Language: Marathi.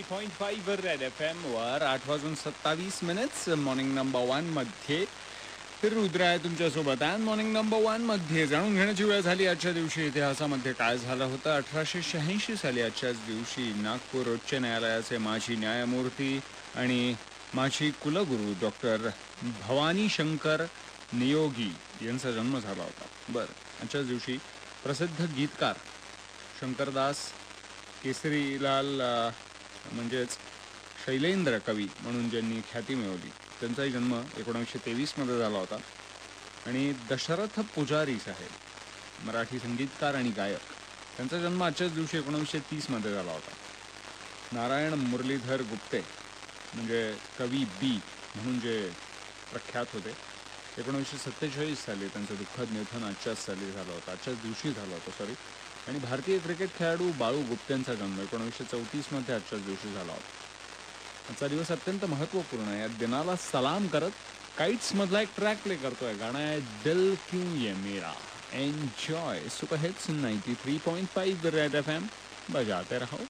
93.5 रेड FM वर 8:27 मॉर्निंग नंबर 1 मध्ये फिर रुद्र आहे तुमच्यासोबत. आणि मॉर्निंग नंबर 1 मध्ये जाणून घेण्याची वेळ झाली. आजच्या दिवशी इतिहासामध्ये काय झालं होतं. 1886 साली आजच्याच दिवशी नागपूर उच्च न्यायालयाचे माजी न्यायमूर्ती आणि माजी कुलगुरू डॉक्टर भवानी शंकर नियोगी यांचा जन्म झाला होता. आजच्याच दिवशी प्रसिद्ध गीतकार शंकरदास केसरीलाल म्हणजेच शैलेंद्र कवी म्हणून ज्यांनी ख्याती मिळवली त्यांचाही जन्म 1923 मध्ये झाला होता. आणि दशरथ पुजारी साहेब मराठी संगीतकार आणि गायक त्यांचा जन्म आजच्याच दिवशी 1930 मध्ये झाला होता. नारायण मुरलीधर गुप्ते म्हणजे कवी बी म्हणून जे प्रख्यात होते 1947 साली त्यांचं दुःखद निधन आजच्याच साली झालं होतं. आजच्याच दिवशी झालं होतं आणि भारतीय क्रिकेट खेळाडू बाळू गुप्तेंचा जन्म 1934 मध्ये आजच्याच दिवशी झाला होता. आजचा दिवस अत्यंत महत्त्वपूर्ण आहे. या दिनाला सलाम करत काइट्स मधला एक ट्रॅक प्ले करतोय. गाणं आहे दिल क्यों ये मेरा. Enjoy. Super hits 93.5 red FM बजाते रहो.